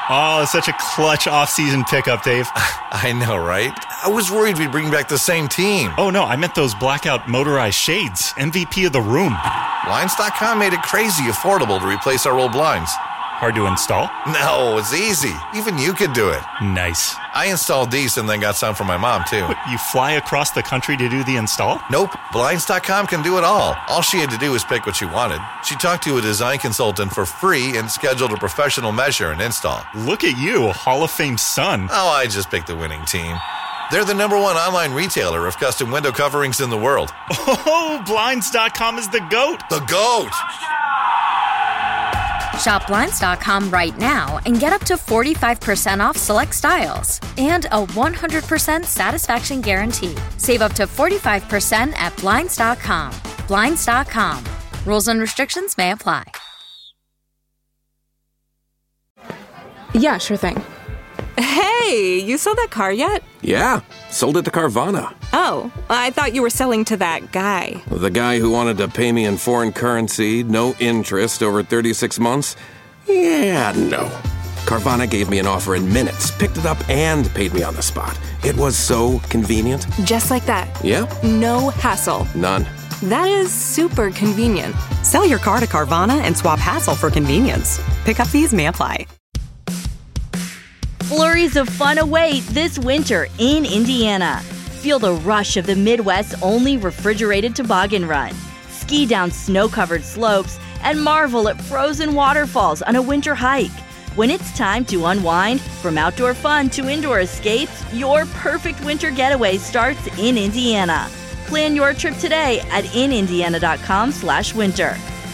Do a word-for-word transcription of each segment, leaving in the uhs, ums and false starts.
Oh, such a clutch off-season pickup, Dave. I know, right? I was worried we'd bring back the same team. Oh, no, I meant those blackout motorized shades. M V P of the room. Blinds dot com made it crazy affordable to replace our old blinds. Hard to install? No, it's easy. Even you could do it. Nice. I installed these and then got some for my mom, too. What, you fly across the country to do the install? Nope. Blinds dot com can do it all. All she had to do was pick what she wanted. She talked to a design consultant for free and scheduled a professional measure and install. Look at you, a Hall of Fame son. Oh, I just picked the winning team. They're the number one online retailer of custom window coverings in the world. Oh, Blinds dot com is the GOAT. The GOAT! Shop Blinds dot com right now and get up to forty-five percent off select styles and a one hundred percent satisfaction guarantee. Save up to forty-five percent at Blinds dot com. Blinds dot com. Rules and restrictions may apply. Yeah, sure thing. Hey, you sold that car yet? Yeah, sold it to Carvana. Oh, I thought you were selling to that guy. The guy who wanted to pay me in foreign currency, no interest, over thirty-six months? Yeah, no. Carvana gave me an offer in minutes, picked it up, and paid me on the spot. It was so convenient. Just like that. Yeah? No hassle. None. That is super convenient. Sell your car to Carvana and swap hassle for convenience. Pickup fees may apply. Flurries of fun await this winter in Indiana. Feel the rush of the Midwest's only refrigerated toboggan run. Ski down snow-covered slopes and marvel at frozen waterfalls on a winter hike. When it's time to unwind, from outdoor fun to indoor escapes, your perfect winter getaway starts in Indiana. Plan your trip today at in indiana dot com slash winter.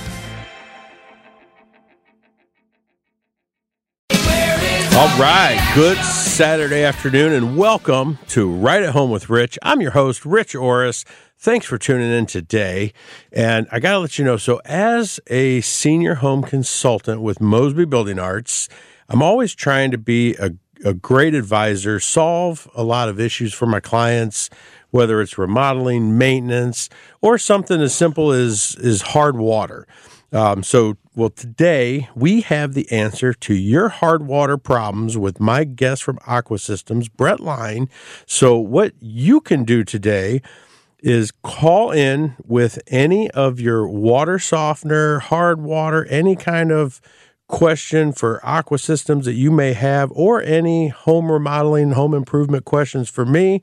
All right, good Saturday afternoon and welcome to Right at Home with Rich. I'm your host, Rich Orris. Thanks for tuning in today. And I got to let you know, so as a senior home consultant with Mosby Building Arts, I'm always trying to be a, a great advisor, solve a lot of issues for my clients, whether it's remodeling, maintenance, or something as simple as, as hard water. Um, so, well, today we have the answer to your hard water problems with my guest from Aqua Systems, Brett Line. So what you can do today is call in with any of your water softener, hard water, any kind of question for Aqua Systems that you may have, or any home remodeling, home improvement questions for me.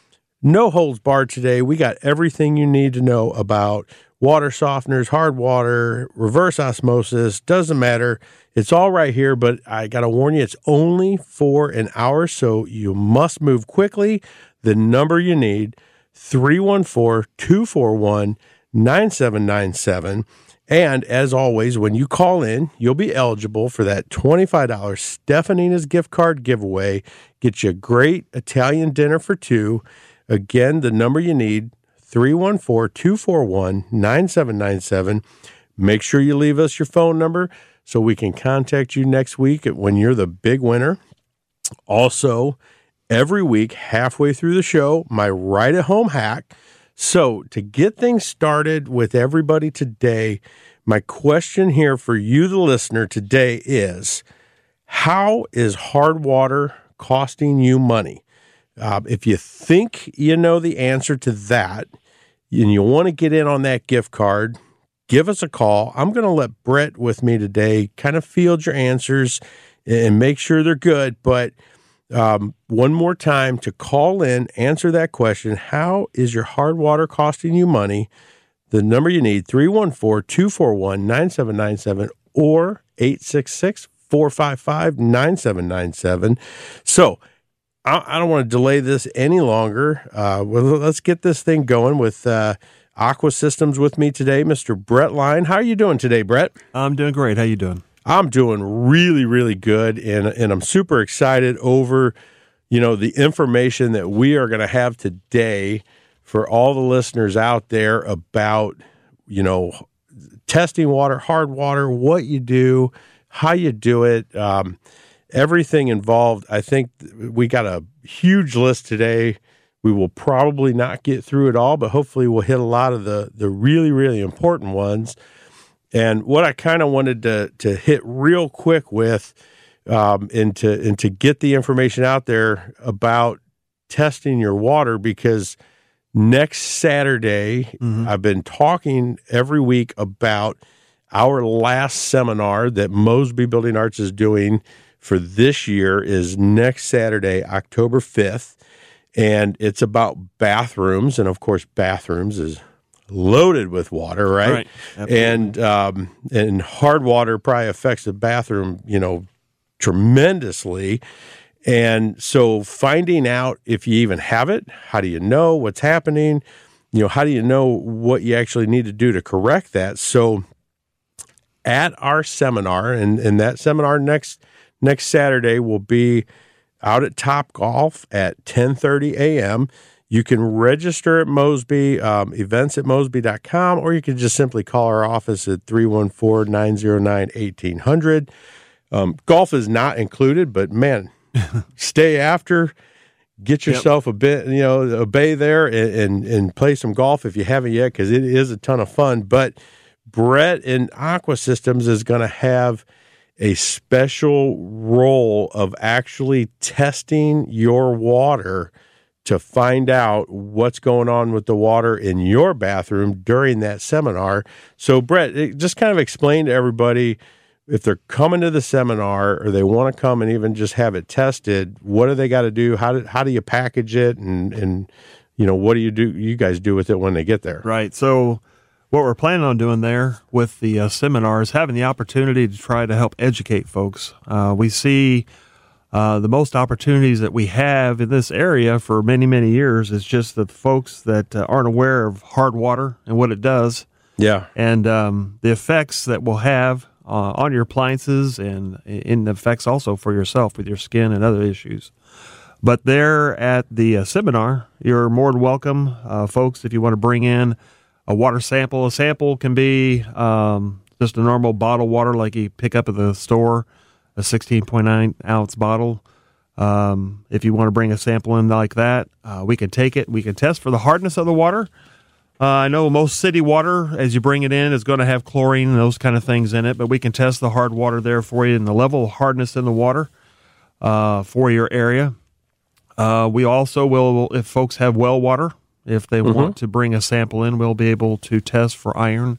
No holds barred today. We got everything you need to know about water softeners, hard water, reverse osmosis, doesn't matter. It's all right here, but I got to warn you, it's only for an hour, so you must move quickly. The number you need, three one four, two four one, nine seven nine seven. And as always, when you call in, you'll be eligible for that twenty-five dollars Stefanina's gift card giveaway. Get you a great Italian dinner for two. Again, the number you need, three one four, two four one, nine seven nine seven. Make sure you leave us your phone number so we can contact you next week when you're the big winner. Also, every week, halfway through the show, my Right at Home hack. So to get things started with everybody today, my question here for you, the listener, today is, how is hard water costing you money? Uh, if you think you know the answer to that, and you want to get in on that gift card, give us a call. I'm going to let Brett with me today kind of field your answers and make sure they're good. But um, one more time to call in, answer that question. How is your hard water costing you money? The number you need, three one four, two four one, nine seven nine seven or eight six six, four five five, nine seven nine seven. So I don't want to delay this any longer. Uh, well, let's get this thing going with uh, Aqua Systems with me today, Mister Brett Line. How are you doing today, Brett? I'm doing great. How you doing? I'm doing really, really good, and and I'm super excited over, you know, the information that we are going to have today for all the listeners out there about, you know, testing water, hard water, what you do, how you do it. Um, Everything involved. I think we got a huge list today. We will probably not get through it all, but hopefully we'll hit a lot of the, the really, really important ones. And what I kind of wanted to, to hit real quick with um, and to and to get the information out there about testing your water, because next Saturday, mm-hmm. I've been talking every week about our last seminar that Mosby Building Arts is doing for this year is next Saturday, October fifth, and it's about bathrooms, and of course, bathrooms is loaded with water, right? Right. And um, and hard water probably affects the bathroom, you know, tremendously. And so finding out if you even have it, how do you know what's happening? You know, how do you know what you actually need to do to correct that? So at our seminar, and, and that seminar next next Saturday will be out at Top Golf at ten thirty a.m. You can register at Mosby, um, events at mosby dot com, or you can just simply call our office at three one four, nine zero nine, one eight hundred. Um, golf is not included, but man, stay after, get yourself yep. a bit, you know, a bay there and, and, and play some golf if you haven't yet, because it is a ton of fun. But Brett in Aqua Systems is going to have a special role of actually testing your water to find out what's going on with the water in your bathroom during that seminar. So, Brett, just kind of explain to everybody, if they're coming to the seminar or they want to come and even just have it tested, what do they got to do? How do how do you package it, and and you know, what do you do? You guys do with it when they get there? Right. So, what we're planning on doing there with the uh, seminar is having the opportunity to try to help educate folks. Uh, we see uh, the most opportunities that we have in this area for many, many years is just the folks that uh, aren't aware of hard water and what it does. Yeah. And um, the effects that we'll have uh, on your appliances, and in the effects also for yourself with your skin and other issues. But there at the uh, seminar, you're more than welcome, uh, folks, if you want to bring in a water sample. A sample can be um, just a normal bottled water like you pick up at the store, a sixteen point nine ounce bottle. Um, if you want to bring a sample in like that, uh, we can take it. We can test for the hardness of the water. Uh, I know most city water, as you bring it in, is going to have chlorine and those kind of things in it, but we can test the hard water there for you and the level of hardness in the water uh, for your area. Uh, we also will, if folks have well water, if they mm-hmm. want to bring a sample in, we'll be able to test for iron,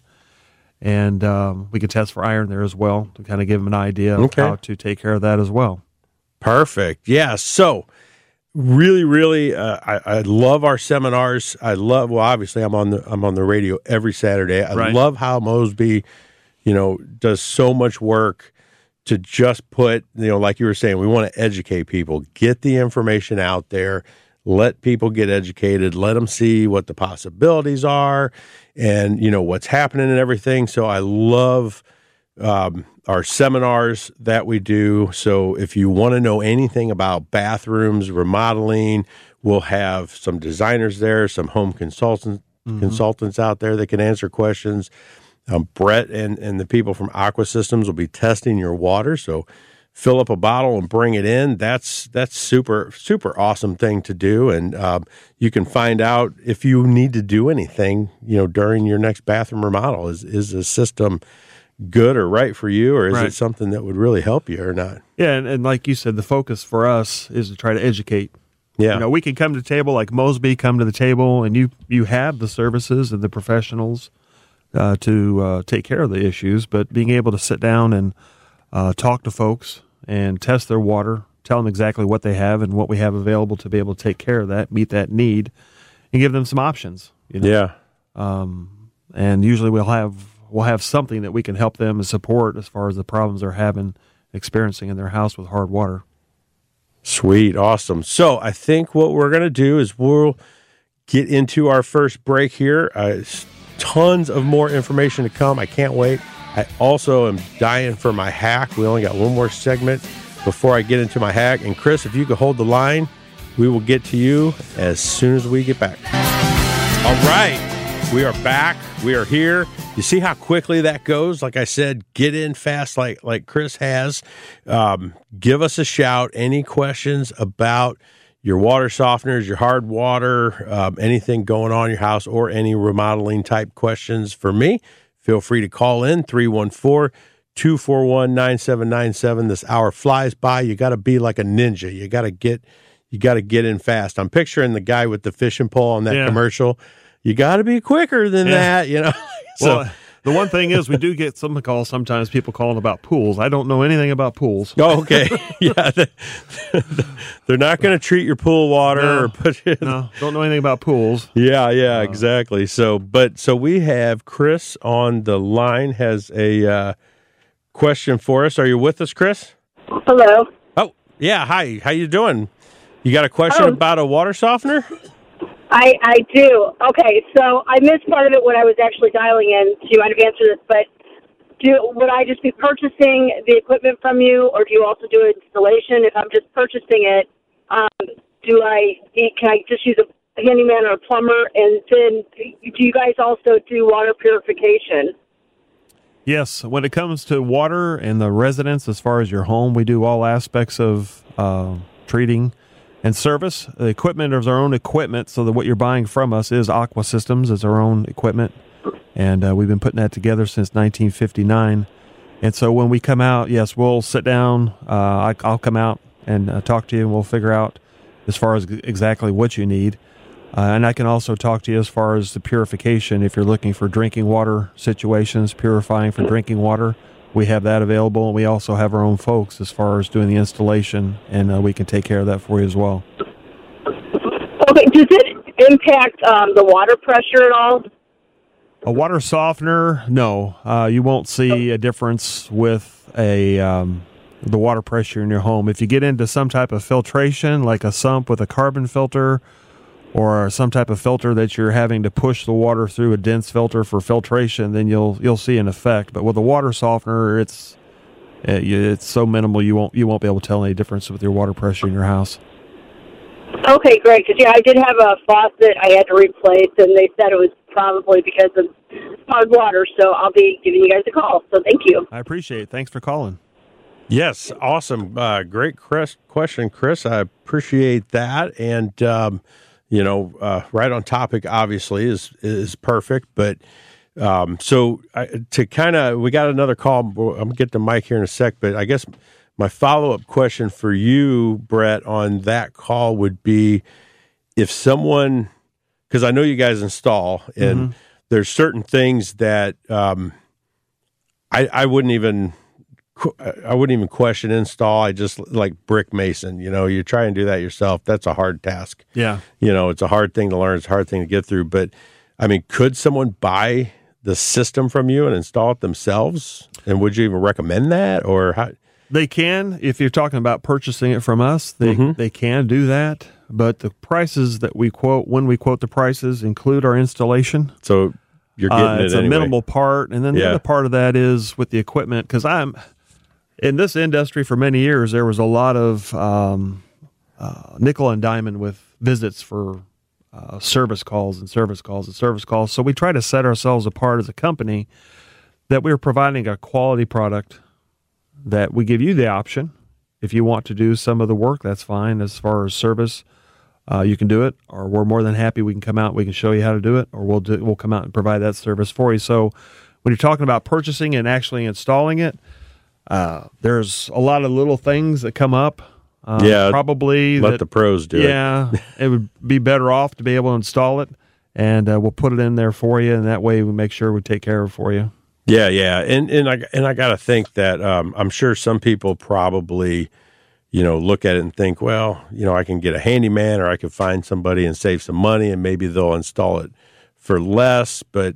and um, we can test for iron there as well to kind of give them an idea of okay. how to take care of that as well. Perfect. Yeah. So really, really, uh, I, I love our seminars. I love, well, obviously I'm on the, I'm on the radio every Saturday. I right. love how Mosby, you know, does so much work to just put, you know, like you were saying, we want to educate people, get the information out there, let people get educated, let them see what the possibilities are and, you know, what's happening and everything. So I love um, our seminars that we do. So if you want to know anything about bathrooms, remodeling, we'll have some designers there, some home consultants, mm-hmm. consultants out there that can answer questions. Um, Brett and, and the people from Aqua Systems will be testing your water. So fill up a bottle and bring it in. That's that's super, super awesome thing to do. And um, you can find out if you need to do anything, you know, during your next bathroom remodel. Is is the system good or right for you, or is right. it something that would really help you or not? Yeah, and, and like you said, the focus for us is to try to educate. Yeah. You know, we can come to the table like Mosby, come to the table, and you, you have the services and the professionals uh, to uh, take care of the issues, but being able to sit down and Uh, talk to folks and test their water, tell them exactly what they have and what we have available to be able to take care of that, meet that need, and give them some options. You know? Yeah. Um, and usually we'll have we'll have something that we can help them and support as far as the problems they're having, experiencing in their house with hard water. Sweet. Awesome. So I think what we're going to do is we'll get into our first break here. Uh, tons of more information to come. I can't wait. I also am dying for my hack. We only got one more segment before I get into my hack. And Chris, if you could hold the line, we will get to you as soon as we get back. All right. We are back. We are here. You see how quickly that goes? Like I said, get in fast like, like Chris has. Um, give us a shout. Any questions about your water softeners, your hard water, um, anything going on in your house, or any remodeling type questions for me, feel free to call in three one four, two four one, nine seven nine seven. This hour flies by. You got to be like a ninja. You got to get you got to get in fast. I'm picturing the guy with the fishing pole on that yeah. commercial. You got to be quicker than yeah. that, you know. so, well, the one thing is, we do get some calls sometimes, people calling about pools. I don't know anything about pools. Oh, okay. yeah. They're not going to treat your pool water no, or put it. No, don't know anything about pools. Yeah, yeah, uh, exactly. So, but, so we have Chris on the line, has a uh, question for us. Are you with us, Chris? Hello. Oh, yeah. Hi. How you doing? You got a question oh. about a water softener? I, I do. Okay, so I missed part of it when I was actually dialing in, so you might have answered this, but do, would I just be purchasing the equipment from you, or do you also do installation? If I'm just purchasing it, um, do I, can I just use a handyman or a plumber? And then do you guys also do water purification? Yes, when it comes to water and the residence, as far as your home, we do all aspects of uh, treating and service. The equipment is our own equipment, so that what you're buying from us is Aqua Systems, is our own equipment, and uh, we've been putting that together since nineteen fifty-nine. And so when we come out, yes, we'll sit down. Uh, I, I'll come out and uh, talk to you, and we'll figure out as far as exactly what you need. Uh, and I can also talk to you as far as the purification. If you're looking for drinking water situations, purifying for drinking water, we have that available. We also have our own folks as far as doing the installation, and uh, we can take care of that for you as well. Okay, does it impact um, the water pressure at all? A water softener, no. Uh, you won't see a difference with a um, the water pressure in your home. If you get into some type of filtration, like a sump with a carbon filter, or some type of filter that you're having to push the water through a dense filter for filtration, then you'll you'll see an effect. But with a water softener, it's it's so minimal you won't you won't be able to tell any difference with your water pressure in your house. Okay, great. Because yeah, I did have a faucet I had to replace, and they said it was probably because of hard water. So I'll be giving you guys a call. So thank you. I appreciate it. Thanks for calling. Yes, awesome. Uh, great Chris, question, Chris. I appreciate that, and. Um, You know, uh, right on topic, obviously, is is perfect. But um, so I, to kind of, we got another call. I'm going to get the mic here in a sec. But I guess my follow-up question for you, Brett, on that call would be if someone, because I know you guys install, and mm-hmm. there's certain things that um, I, I wouldn't even, I wouldn't even question install. I just like brick mason, you know, you try and do that yourself. That's a hard task. Yeah. You know, it's a hard thing to learn. It's a hard thing to get through. But I mean, could someone buy the system from you and install it themselves? And would you even recommend that, or how? They can, if you're talking about purchasing it from us, they, mm-hmm. they can do that. But the prices that we quote, when we quote the prices, include our installation. So you're getting uh, it it's anyway. a minimal part. And then the yeah. other part of that is with the equipment, because I'm in this industry for many years, there was a lot of um, uh, nickel and diamond with visits for uh, service calls and service calls and service calls. So we try to set ourselves apart as a company that we're providing a quality product, that we give you the option. If you want to do some of the work, that's fine. As far as service, uh, you can do it, or we're more than happy. We can come out, we can show you how to do it, or we'll do, we'll come out and provide that service for you. So when you're talking about purchasing and actually installing it, Uh, there's a lot of little things that come up. Uh, yeah, probably let that, the pros do yeah, it. Yeah, it would be better off to be able to install it, and uh, we'll put it in there for you, and that way we make sure we take care of it for you. Yeah, yeah, and and I and I got to think that um, I'm sure some people probably, you know, look at it and think, well, you know, I can get a handyman, or I can find somebody and save some money, and maybe they'll install it for less, but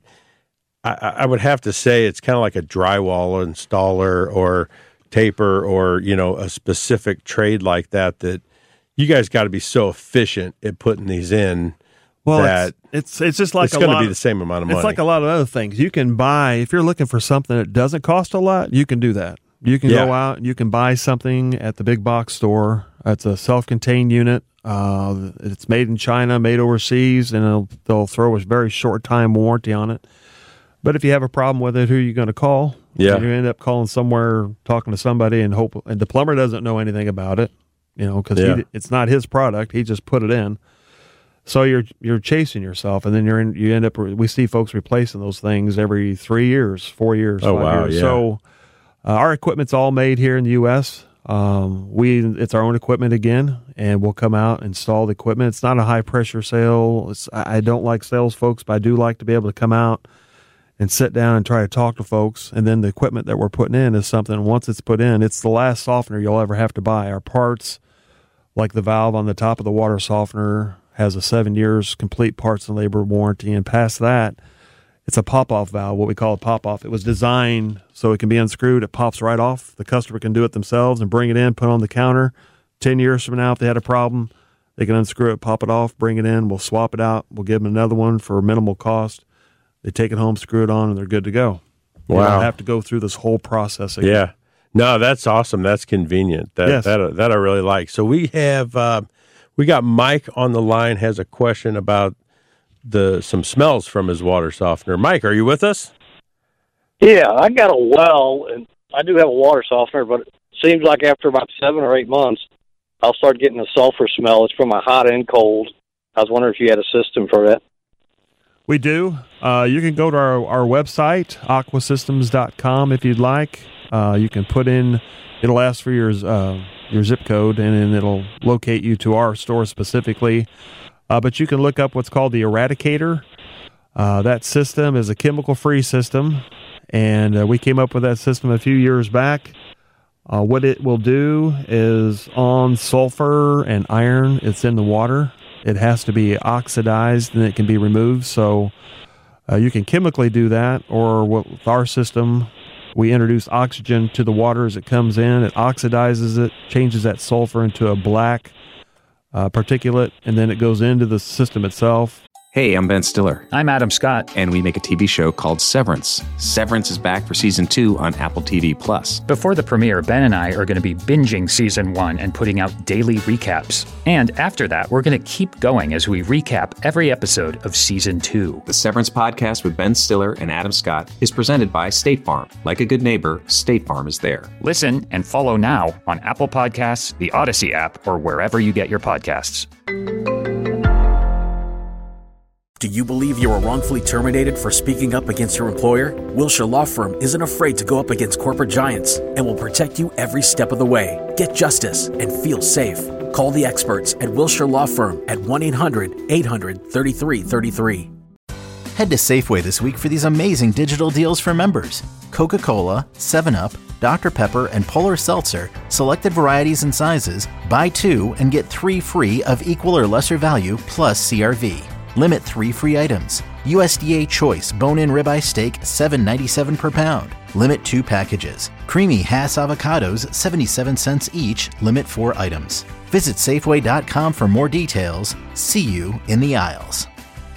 I, I would have to say it's kind of like a drywall installer or taper, or, you know, a specific trade like that, that you guys got to be so efficient at putting these in. Well, that it's, it's it's just like it's a going to lot be of, the same amount of money. It's like a lot of other things. You can buy, if you're looking for something that doesn't cost a lot, you can do that. You can yeah. go out and you can buy something at the big box store. It's a self-contained unit. Uh, it's made in China, made overseas, and they'll, they'll throw a very short time warranty on it. But if you have a problem with it, who are you going to call? Yeah. You end up calling somewhere, talking to somebody, and hope. And the plumber doesn't know anything about it, you know, because yeah. it's not his product. He just put it in. So you're you're chasing yourself, and then you're in, you end up. We see folks replacing those things every three years, four years, oh, five wow, years. yeah. So Uh, our equipment's all made here in the U S Um, we it's our own equipment again, and we'll come out and install the equipment. It's not a high pressure sale. It's, I don't like sales folks, but I do like to be able to come out and sit down and try to talk to folks. And then the equipment that we're putting in is something, once it's put in, it's the last softener you'll ever have to buy. Our parts, like the valve on the top of the water softener, has a seven years complete parts and labor warranty. And past that, it's a pop-off valve, what we call a pop-off. It was designed so it can be unscrewed. It pops right off. The customer can do it themselves and bring it in, put it on the counter. Ten years from now, if they had a problem, they can unscrew it, pop it off, bring it in. We'll swap it out. We'll give them another one for minimal cost. They take it home, screw it on, and they're good to go. Wow. You don't have to go through this whole process again. Yeah. No, that's awesome. That's convenient. That, yes. that, that I really like. So we have, uh, we got Mike on the line, has a question about the some smells from his water softener. Mike, are you with us? Yeah, I got a well, and I do have a water softener, but it seems like after about seven or eight months, I'll start getting a sulfur smell. It's from a hot and cold. I was wondering if you had a system for that. We do. Uh, you can go to our, our website, aqua systems dot com, if you'd like. Uh, you can put in, it'll ask for your, uh, your zip code, and then it'll locate you to our store specifically. Uh, but you can look up what's called the Eradicator. Uh, that system is a chemical-free system, and uh, we came up with that system a few years back. Uh, what it will do is on sulfur and iron, it's in the water. It has to be oxidized, and it can be removed. So uh, you can chemically do that, or with our system, we introduce oxygen to the water as it comes in. It oxidizes it, changes that sulfur into a black Uh, particulate, and then it goes into the system itself. Hey, I'm Ben Stiller. I'm Adam Scott. And we make a T V show called Severance. Severance is back for season two on Apple T V Plus. Before the premiere, Ben and I are going to be binging season one and putting out daily recaps. And after that, we're going to keep going as we recap every episode of season two. The Severance podcast with Ben Stiller and Adam Scott is presented by State Farm. Like a good neighbor, State Farm is there. Listen and follow now on Apple Podcasts, the Odyssey app, or wherever you get your podcasts. Do you believe you were wrongfully terminated for speaking up against your employer? Wilshire Law Firm isn't afraid to go up against corporate giants and will protect you every step of the way. Get justice and feel safe. Call the experts at Wilshire Law Firm at one eight hundred eight hundred thirty-three thirty-three. Head to Safeway this week for these amazing digital deals for members. Coca-Cola, seven up, Doctor Pepper, and Polar Seltzer, selected varieties and sizes. Buy two and get three free of equal or lesser value plus C R V. Limit three free items. U S D A Choice bone-in ribeye steak, seven ninety-seven per pound. Limit two packages. Creamy Hass avocados, seventy-seven cents each. Limit four items. Visit Safeway dot com for more details. See you in the aisles.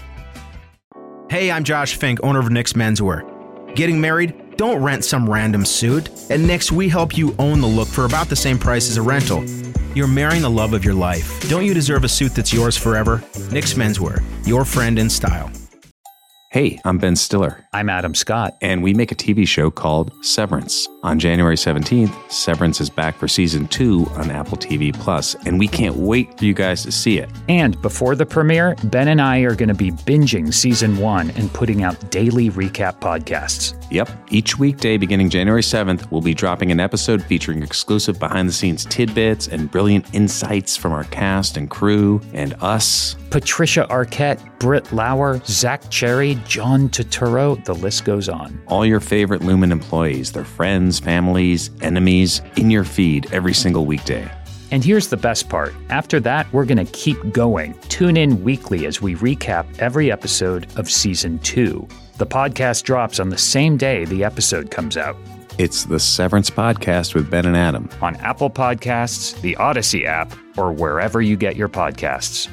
Hey, I'm Josh Fink, owner of Nick's Menswear. Getting married? Don't rent some random suit. At Nick's, we help you own the look for about the same price as a rental. You're marrying the love of your life. Don't you deserve a suit that's yours forever? Nick's Menswear, your friend in style. Hey, I'm Ben Stiller. I'm Adam Scott. And we make a T V show called Severance. On January seventeenth, Severance is back for season two on Apple T V Plus, and we can't wait for you guys to see it. And before the premiere, Ben and I are going to be binging season one and putting out daily recap podcasts. Yep. Each weekday beginning January seventh, we'll be dropping an episode featuring exclusive behind-the-scenes tidbits and brilliant insights from our cast and crew and us. Patricia Arquette, Britt Lauer, Zach Cherry, John Turturro, the list goes on. All your favorite Lumen employees, their friends, families, enemies, in your feed every single weekday. And here's the best part. After that, we're going to keep going. Tune in weekly as we recap every episode of season two. The podcast drops on the same day the episode comes out. It's the Severance Podcast with Ben and Adam. On Apple Podcasts, the Odyssey app, or wherever you get your podcasts.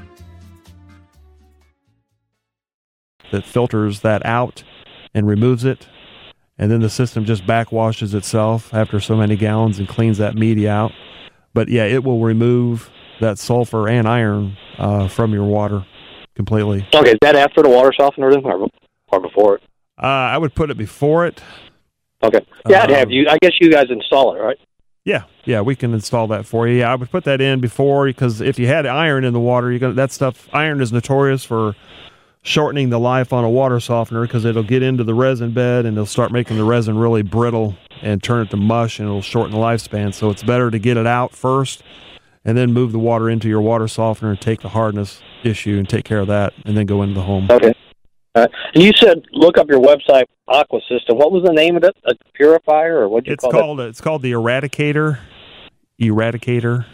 That filters that out and removes it, and then the system just backwashes itself after so many gallons and cleans that media out. But yeah, it will remove that sulfur and iron uh, from your water completely. Okay, is that after the water softener then, or, or before it? Uh, I would put it before it. Okay. Yeah, I'd um, have you. I guess you guys install it, right? Yeah, yeah, we can install that for you. Yeah, I would put that in before, because if you had iron in the water, you're gonna that stuff. Iron is notorious for shortening the life on a water softener because it'll get into the resin bed and it'll start making the resin really brittle and turn it to mush, and it'll shorten the lifespan. So it's better to get it out first and then move the water into your water softener and take the hardness issue and take care of that, and then go into the home. Okay. Uh, and you said look up your website, Aqua System. What was the name of it? A purifier, or what you it's call called, it? It's called the Eradicator. Eradicator.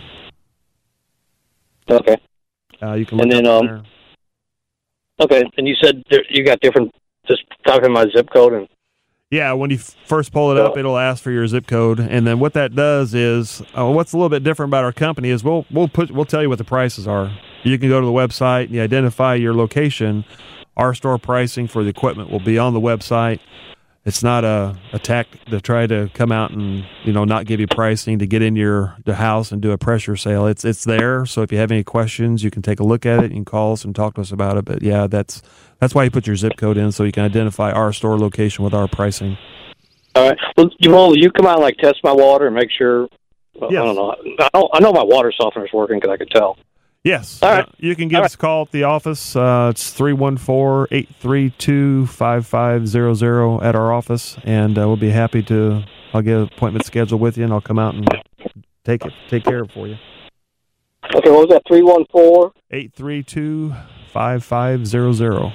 Okay. Uh, you can look and then, up um, there. Okay, and you said there, you got different, just talking my zip code. and Yeah, when you f- first pull it up, it'll ask for your zip code, and then what that does is, uh, what's a little bit different about our company is we'll we'll put we'll tell you what the prices are. You can go to the website and you identify your location. Our store pricing for the equipment will be on the website. It's not a, a tactic to try to come out and, you know, not give you pricing to get in your the house and do a pressure sale. It's it's there, so if you have any questions, you can take a look at it. You can call us and talk to us about it. But yeah, that's that's why you put your zip code in, so you can identify our store location with our pricing. All right. Well, Jamal, you come out and like test my water and make sure. Well, Yes. I don't know. I know, I know my water softener is working because I could tell. Yes. All right. Uh, you can give All us a call at the office. Uh, it's three one four, eight three two, five five zero zero at our office, and uh, we'll be happy to. I'll get an appointment scheduled with you, and I'll come out and take it, take care of it for you. Okay, what was that? three one four? eight three two, five five zero zero.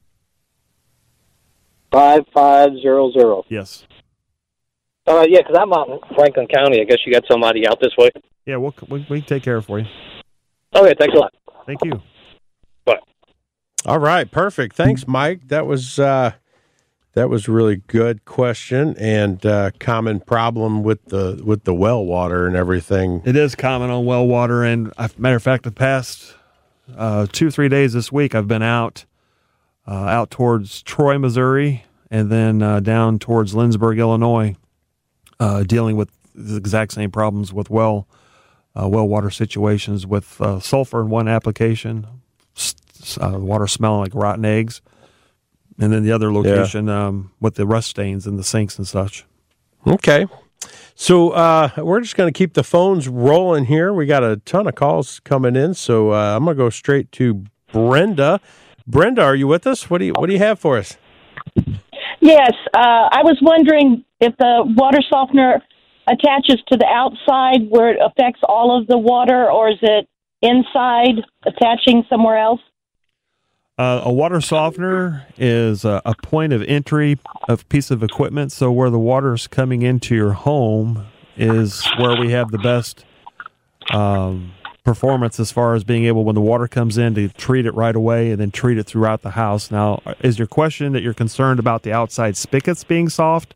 five five zero zero. Yes. All right, yeah, because I'm out in Franklin County. I guess you got somebody out this way. Yeah, we'll, we we can take care of it for you. Okay, thanks a lot. Thank you. Bye. All right, perfect. Thanks, Mike. That was uh, that was a really good question and uh, common problem with the with the well water and everything. It is common on well water, and uh, matter of fact, the past uh, two three days this week, I've been out uh, out towards Troy, Missouri, and then uh, down towards Lindsborg, Illinois, uh, dealing with the exact same problems with well. Uh, well water situations with uh, sulfur in one application, uh, water smelling like rotten eggs, and then the other location yeah. um, with the rust stains in the sinks and such. Okay. So uh, we're just going to keep the phones rolling here. We got a ton of calls coming in, so uh, I'm going to go straight to Brenda. Brenda, are you with us? What do you What do you have for us? Yes, uh, I was wondering if the water softener attaches to the outside where it affects all of the water, or is it inside attaching somewhere else? Uh, a water softener is a, a point of entry of piece of equipment. So where the water is coming into your home is where we have the best um, performance as far as being able, when the water comes in, to treat it right away and then treat it throughout the house. Now, is your question that you're concerned about the outside spigots being soft?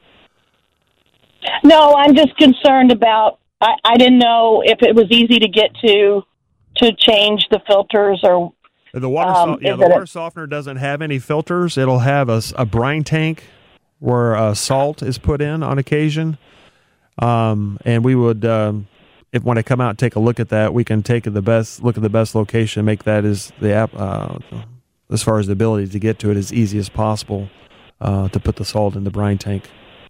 No, I'm just concerned about, I, I didn't know if it was easy to get to to change the filters or... The water, um, so, yeah, the water a, softener doesn't have any filters. It'll have a, a brine tank where uh, salt is put in on occasion. Um, and we would, um, if when I come out and take a look at that, we can take the best look at the best location and make that as the app, uh, as far as the ability to get to it, as easy as possible uh, to put the salt in the brine tank.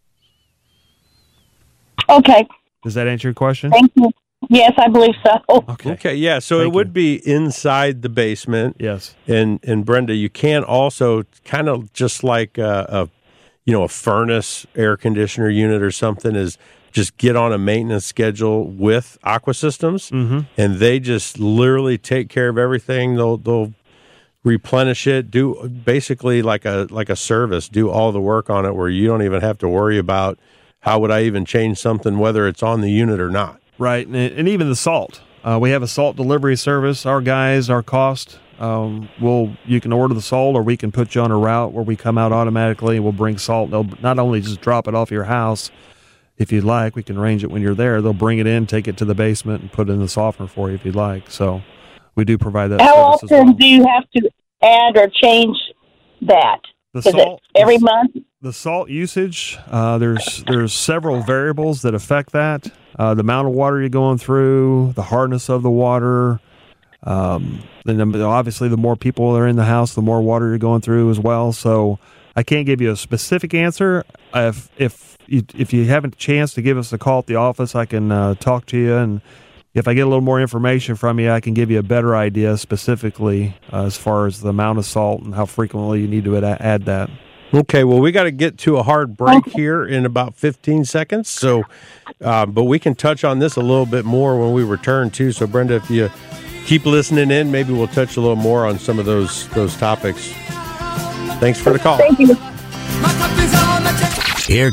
Okay. Does that answer your question? Thank you. Yes, I believe so. Okay. Okay, yeah, so Thank it would you. be inside the basement. Yes. And and Brenda, you can also kind of just like a, a you know, a furnace air conditioner unit or something, is just get on a maintenance schedule with Aqua Systems, mm-hmm. and they just literally take care of everything. They'll they'll replenish it, do basically like a like a service, do all the work on it, where you don't even have to worry about how would I even change something, whether it's on the unit or not. Right, and, and even the salt. Uh, we have a salt delivery service. Our guys, our cost, um, we'll, you can order the salt, or we can put you on a route where we come out automatically and we'll bring salt. They'll not only just drop it off your house, if you'd like, we can arrange it when you're there. They'll bring it in, take it to the basement, and put it in the softener for you if you'd like. So we do provide that How service as well. often do you have to add or change that? The Is salt, it every month? The salt usage, uh, there's there's several variables that affect that. Uh, the amount of water you're going through, the hardness of the water, um, and obviously the more people that are in the house, the more water you're going through as well. So I can't give you a specific answer. If if you, if you haven't a chance to give us a call at the office, I can uh, talk to you and if I get a little more information from you, I can give you a better idea specifically uh, as far as the amount of salt and how frequently you need to add that. Okay, well, we got to get to a hard break here in about fifteen seconds. So, uh, but we can touch on this a little bit more when we return too. So, Brenda, if you keep listening in, maybe we'll touch a little more on some of those those topics. Thanks for the call. Thank you. Here.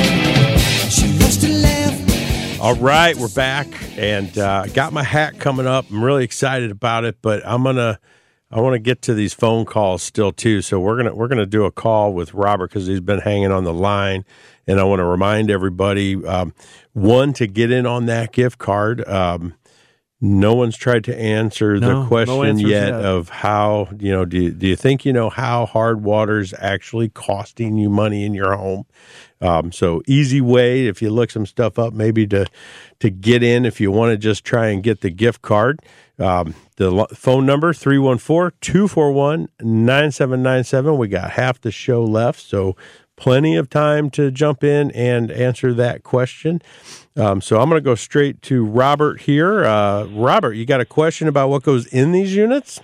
All right, we're back, and uh, got my hat coming up. I'm really excited about it, but I'm gonna. I want to get to these phone calls still too, so we're gonna we're gonna do a call with Robert because he's been hanging on the line, and I want to remind everybody: um, one, to get in on that gift card. Um, no one's tried to answer no, the question no yet, yet of how you know. Do you, do you think you know how hard water's actually costing you money in your home? Um, so easy way if you look some stuff up, maybe to to get in if you want to just try and get the gift card. Um, the lo- phone number, three one four, two four one, nine seven nine seven. We got half the show left, so plenty of time to jump in and answer that question. Um, so I'm going to go straight to Robert here. Uh, Robert, you got a question about what goes in these units?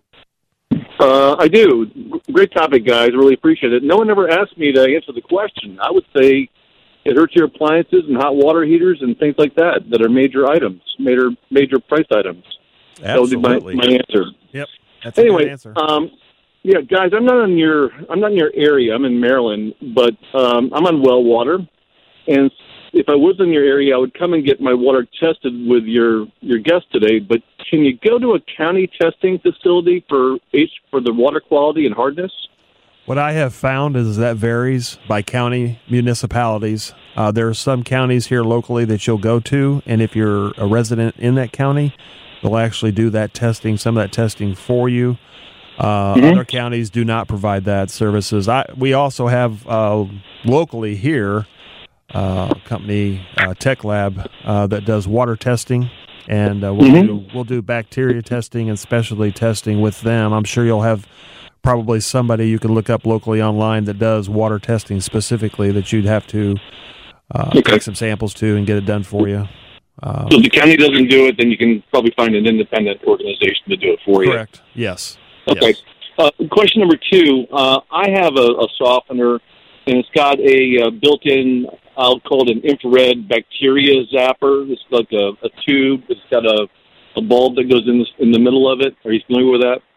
Uh, I do. Great topic, guys. Really appreciate it. No one ever asked me to answer the question. I would say it hurts your appliances and hot water heaters and things like that that are major items, major major price items. Absolutely. That would be my, my answer. Yep. That's a anyway, good answer. Um, yeah, guys, I'm not in your I'm not in your area. I'm in Maryland, but um, I'm on well water, and if I was in your area, I would come and get my water tested with your your guest today. But can you go to a county testing facility for H for the water quality and hardness? What I have found is that varies by county, municipalities. Uh, there are some counties here locally that you'll go to, and if you're a resident in that county, they'll actually do that testing, some of that testing for you. Uh, mm-hmm. Other counties do not provide that services. I, we also have uh, locally here uh, a company, uh, Tech Lab, uh, that does water testing, and uh, we'll, mm-hmm. do, we'll do bacteria testing and specialty testing with them. I'm sure you'll have probably somebody you can look up locally online that does water testing specifically that you'd have to uh, okay. take some samples to and get it done for you. Uh, so if the county doesn't do it, then you can probably find an independent organization to do it for you. Correct. Yes. Okay. Yes. Uh, question number two. Uh, I have a, a softener, and it's got a uh, built-in, I'll call it an infrared bacteria zapper. It's like a, a tube. It's got a, a bulb that goes in the, in the middle of it. Are you familiar with that?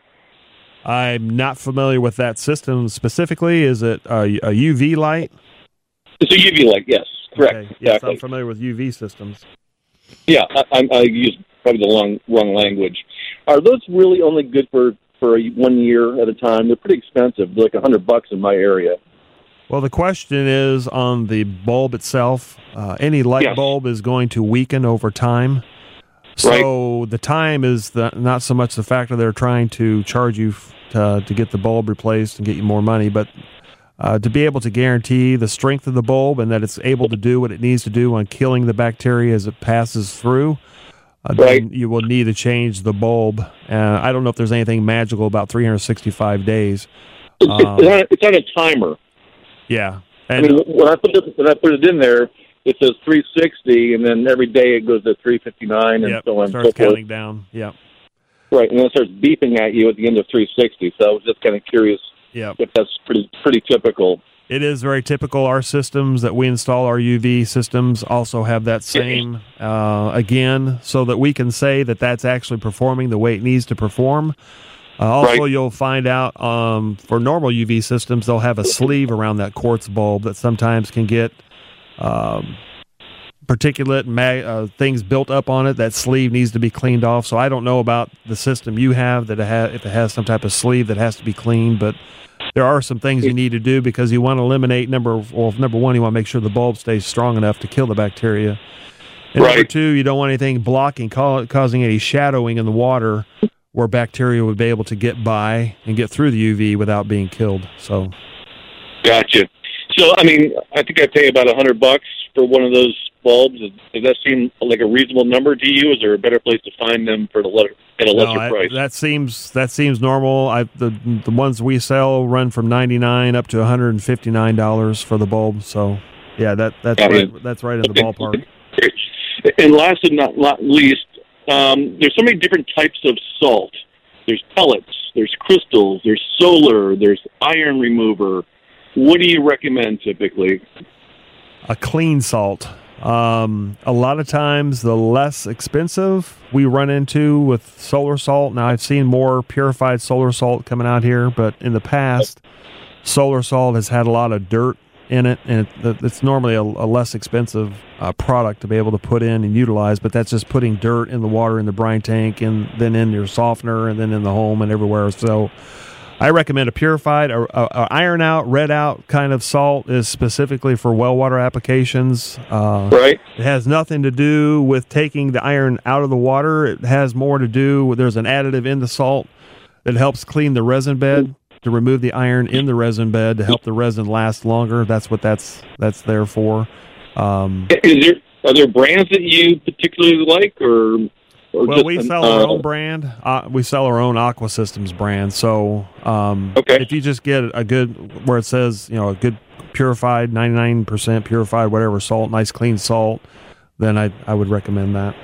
I'm not familiar with that system specifically. Is it a, a U V light? It's a U V light, yes. Correct. Okay. Yes, exactly. I'm familiar with U V systems. Yeah, I, I, I use probably the wrong, wrong language. Are those really only good for, for a, one year at a time? They're pretty expensive. They're like a hundred bucks in my area. Well, the question is on the bulb itself. Uh, any light yes. bulb is going to weaken over time. So right. the time is the, not so much the factor they're trying to charge you to, to get the bulb replaced and get you more money, but uh, to be able to guarantee the strength of the bulb and that it's able to do what it needs to do on killing the bacteria as it passes through, uh, right. then you will need to change the bulb. Uh, I don't know if there's anything magical about three hundred sixty-five days. It's, um, it's, on, it's on a timer. Yeah. And, I mean, when I put it, when I put it in there, it says three sixty, and then every day it goes to three fifty-nine, and yep, so on and starts so forth. counting down. Yeah. Right, and then it starts beeping at you at the end of three sixty. So I was just kind of curious yep. if that's pretty pretty typical. It is very typical. Our systems that we install, our U V systems, also have that same, uh, again, so that we can say that that's actually performing the way it needs to perform. Uh, also, right. you'll find out um, for normal U V systems, they'll have a sleeve around that quartz bulb that sometimes can get um, particulate and mag- uh, things built up on it. That sleeve needs to be cleaned off. So I don't know about the system you have, that it ha- if it has some type of sleeve that has to be cleaned, but there are some things you need to do because you want to eliminate number well, number one, you want to make sure the bulb stays strong enough to kill the bacteria. And right. number two, you don't want anything blocking, ca- causing any shadowing in the water where bacteria would be able to get by and get through the U V without being killed. So, gotcha. So, I mean, I think I pay about a hundred bucks for one of those bulbs. Does that seem like a reasonable number to you? Is there a better place to find them for the letter, at a lesser no, I, price? That seems that seems normal. I, the the ones we sell run from ninety nine up to one hundred and fifty nine dollars for the bulb. So, yeah, that that's I right, mean, that's right in the ballpark. And last but not, not least, um, there's so many different types of salt. There's pellets, there's crystals, there's solar, there's iron remover. What do you recommend typically? A clean salt. Um, a lot of times, the less expensive we run into with solar salt. Now, I've seen more purified solar salt coming out here, but in the past, solar salt has had a lot of dirt in it, and it, it's normally a, a less expensive uh, product to be able to put in and utilize, but that's just putting dirt in the water in the brine tank and then in your softener and then in the home and everywhere. So I recommend a purified, a, a, a iron out, red out kind of salt is specifically for well water applications. Uh, right. It has nothing to do with taking the iron out of the water. It has more to do with, there's an additive in the salt that helps clean the resin bed, to remove the iron in the resin bed to help the resin last longer. That's what that's that's there for. Um, Is there are there brands that you particularly like, or, or well, just, we sell uh, our own brand. Uh, we sell our own Aqua Systems brand. So, um, okay. if you just get a good where it says you know a good purified, ninety-nine percent purified, whatever salt, nice clean salt, then I I would recommend that.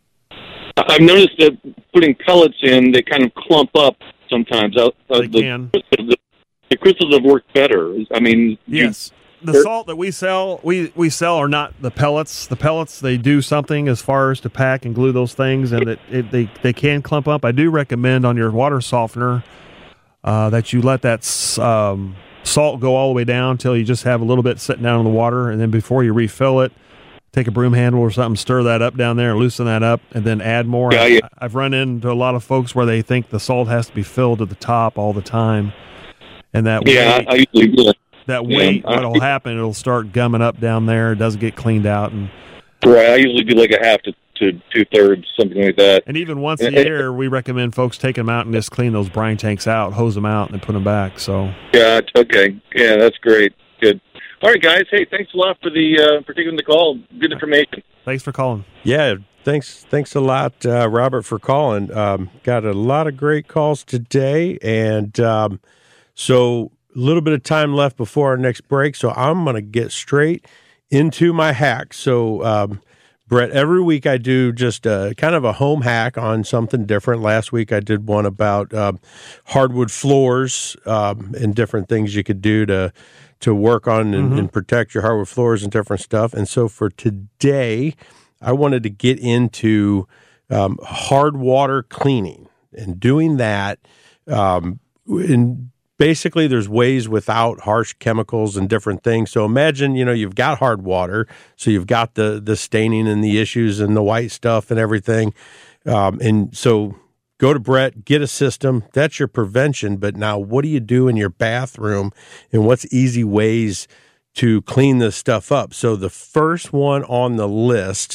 I've noticed that putting pellets in, they kind of clump up sometimes. Uh, They the, can. The, the crystals have worked better. I mean, Yes. The They're- salt that we sell, we, we sell are not the pellets. The pellets, they do something as far as to pack and glue those things, and it, it, they, they can clump up. I do recommend on your water softener uh, that you let that s- um, salt go all the way down until you just have a little bit sitting down in the water, and then before you refill it, take a broom handle or something, stir that up down there, loosen that up, and then add more. Yeah, yeah. I, I've run into a lot of folks where they think the salt has to be filled to the top all the time, and that yeah, weight, I, I usually do. that Yeah, weight, I- what'll happen, it'll start gumming up down there. It doesn't get cleaned out, and Right, I usually do like a half to, to two thirds, something like that. and even once And- a year, we recommend folks take them out and just clean those brine tanks out, hose them out, and then put them back. So Yeah, okay. Yeah, that's great. Good. All right, guys. Hey, thanks a lot for the uh, for taking the call. Good information. thanks for calling. Yeah, thanks thanks a lot, uh, Robert, for calling. Um, got a lot of great calls today, and um, so a little bit of time left before our next break, so I'm going to get straight into my hack. So, um, Brett, every week I do just a, kind of a home hack on something different. Last week I did one about um, hardwood floors um, and different things you could do to to work on and, Mm-hmm. and protect your hardwood floors and different stuff. And so for today, I wanted to get into um, hard water cleaning and doing that. Um, and basically, there's ways without harsh chemicals and different things. So imagine, you know, you've got hard water, so you've got the the staining and the issues and the white stuff and everything. Um, and so go to Brett, get a system. That's your prevention. But now what do you do in your bathroom, and what's easy ways to clean this stuff up? So the first one on the list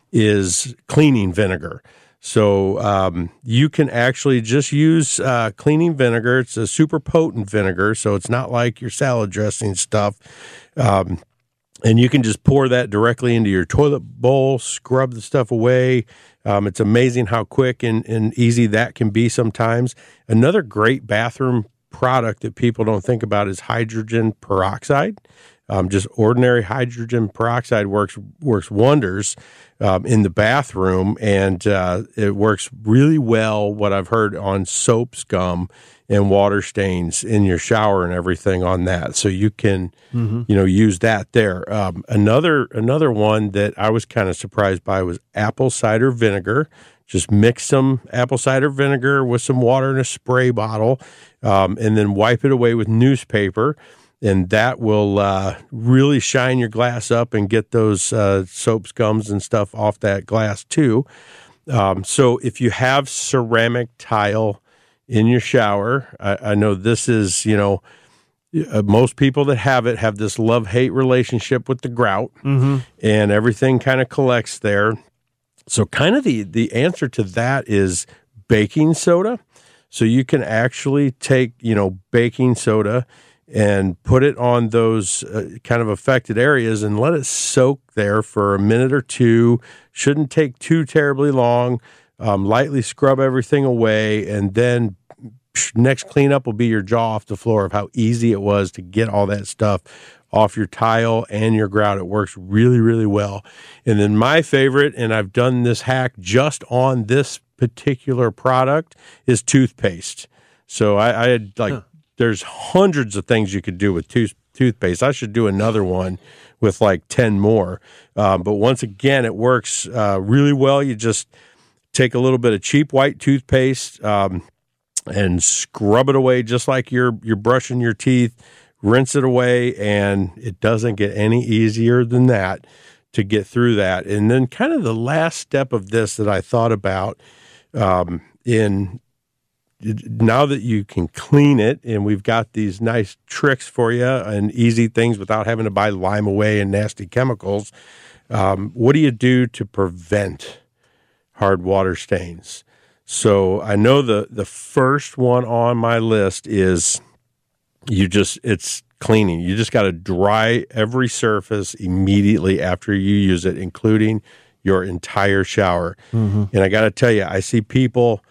is cleaning vinegar. So um, you can actually just use uh, cleaning vinegar. It's a super potent vinegar, so it's not like your salad dressing stuff. Um, and you can just pour that directly into your toilet bowl, scrub the stuff away. Um, it's amazing how quick and, and easy that can be sometimes. Another great bathroom product that people don't think about is hydrogen peroxide. Um, just ordinary hydrogen peroxide works works wonders um, in the bathroom, and uh, it works really well, what I've heard, on soap scum and water stains in your shower and everything on that. So you can, Mm-hmm. you know, use that there. Um, another another one that I was kind of surprised by was apple cider vinegar. Just mix some apple cider vinegar with some water in a spray bottle, um, and then wipe it away with newspaper. And that will uh, really shine your glass up and get those uh, soap scums and stuff off that glass too. Um, so if you have ceramic tile in your shower, I, I know this is, you know, uh, most people that have it have this love-hate relationship with the grout, Mm-hmm. and everything kind of collects there. So kind of the, the answer to that is baking soda. So you can actually take, you know, baking soda and put it on those uh, kind of affected areas and let it soak there for a minute or two. Shouldn't take too terribly long. Um, lightly scrub everything away, and then psh, next cleanup will be your jaw off the floor of how easy it was to get all that stuff off your tile and your grout. It works really, really well. And then my favorite, and I've done this hack just on this particular product, is toothpaste. So I, I had like, huh. there's hundreds of things you could do with tooth, toothpaste. I should do another one with like ten more. Um, but once again, it works uh, really well. You just take a little bit of cheap white toothpaste um, and scrub it away just like you're you're brushing your teeth. Rinse it away, and it doesn't get any easier than that to get through that. And then kind of the last step of this that I thought about um, in now that you can clean it, and we've got these nice tricks for you and easy things without having to buy Lime Away and nasty chemicals, um, what do you do to prevent hard water stains? So I know the, the first one on my list is you just, it's cleaning. You just got to dry every surface immediately after you use it, including your entire shower. Mm-hmm. And I got to tell you, I see people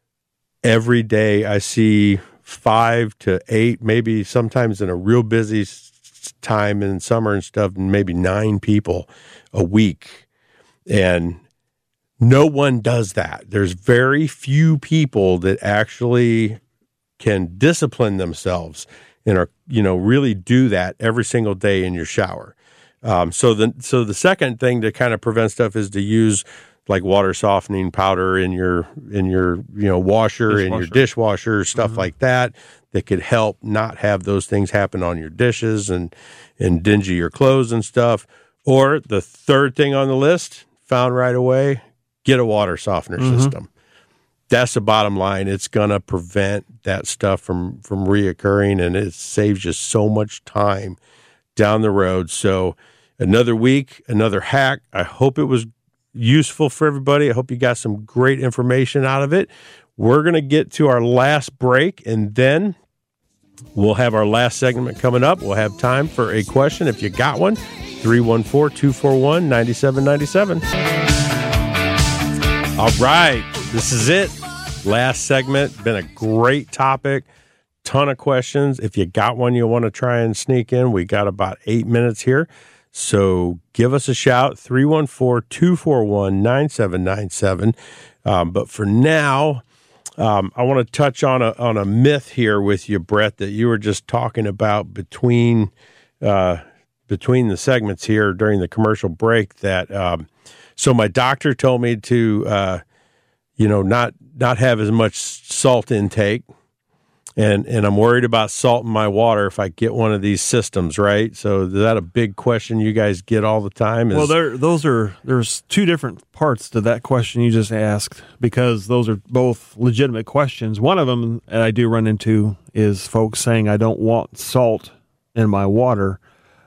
every day. I see five to eight, maybe sometimes in a real busy time in summer and stuff, maybe nine people a week. And no one does that. There's very few people that actually can discipline themselves and are, you know, really do that every single day in your shower. Um, so the so the second thing to kind of prevent stuff is to use like water softening powder in your in your you know washer, dishwasher. in your dishwasher, stuff mm-hmm. like that, that could help not have those things happen on your dishes and and dingy your clothes and stuff. Or the third thing on the list, found right away, get a water softener mm-hmm. system. That's the bottom line. It's going to prevent that stuff from, from reoccurring, and it saves you so much time down the road. So another week, another hack. I hope it was useful for everybody. I hope you got some great information out of it. We're going to get to our last break, and then we'll have our last segment coming up. We'll have time for a question if you got one. three one four, two four one, nine seven nine seven. All right. This is it. Last segment. Been a great topic. Ton of questions. If you got one you want to try and sneak in, we got about eight minutes here. So give us a shout, three one four, two four one, nine seven nine seven. Um, but for now, um, I want to touch on a on a myth here with you, Brett, that you were just talking about between uh, between the segments here during the commercial break. That um, so my doctor told me to uh, you know not not have as much salt intake. And and I'm worried about salt in my water if I get one of these systems, right? So is that a big question you guys get all the time? Is, well, there those are there's two different parts to that question you just asked, because those are both legitimate questions. One of them that I do run into is folks saying I don't want salt in my water.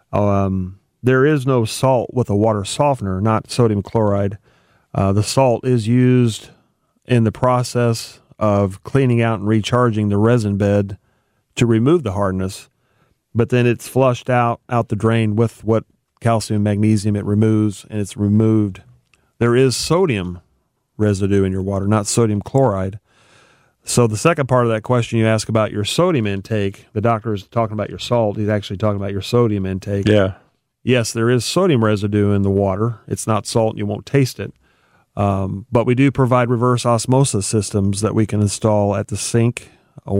Um, there is no salt with a water softener, not sodium chloride. Uh, the salt is used in the process of cleaning out and recharging the resin bed to remove the hardness, but then it's flushed out, out the drain with what calcium and magnesium it removes, and it's removed. There is sodium residue in your water, not sodium chloride. So the second part of that question you ask about your sodium intake, the doctor is talking about your salt. He's actually talking about your sodium intake. Yeah. Yes, there is sodium residue in the water. It's not salt, and you won't taste it. Um, but we do provide reverse osmosis systems that we can install at the sink,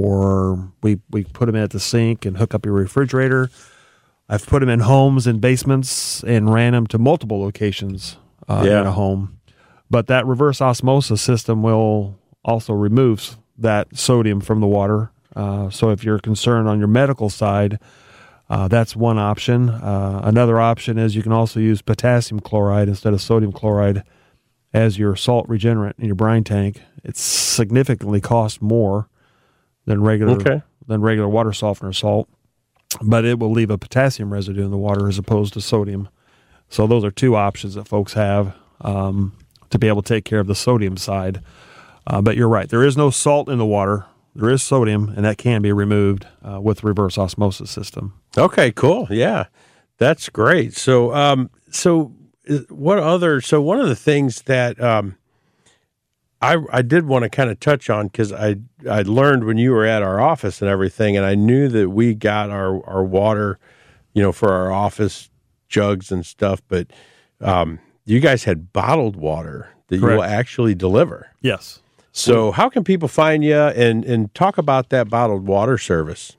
or we, we put them in at the sink and hook up your refrigerator. I've put them in homes and basements and ran them to multiple locations uh, yeah. in a home. But that reverse osmosis system will also remove that sodium from the water. Uh, so if you're concerned on your medical side, uh, that's one option. Uh, another option is you can also use potassium chloride instead of sodium chloride as your salt regenerant in your brine tank. It significantly costs more than regular okay. than regular water softener salt, but it will leave a potassium residue in the water as opposed to sodium. So those are two options that folks have um, to be able to take care of the sodium side. Uh, but you're right, there is no salt in the water. There is sodium, and that can be removed uh, with reverse osmosis system. Okay, cool. Yeah, that's great. So, um, so. What other? So one of the things that um, I I did want to kind of touch on, because I I learned when you were at our office and everything, and I knew that we got our, our water, you know, for our office jugs and stuff. But um, you guys had bottled water that Correct. you will actually deliver. Yes. So how can people find you and, and talk about that bottled water service?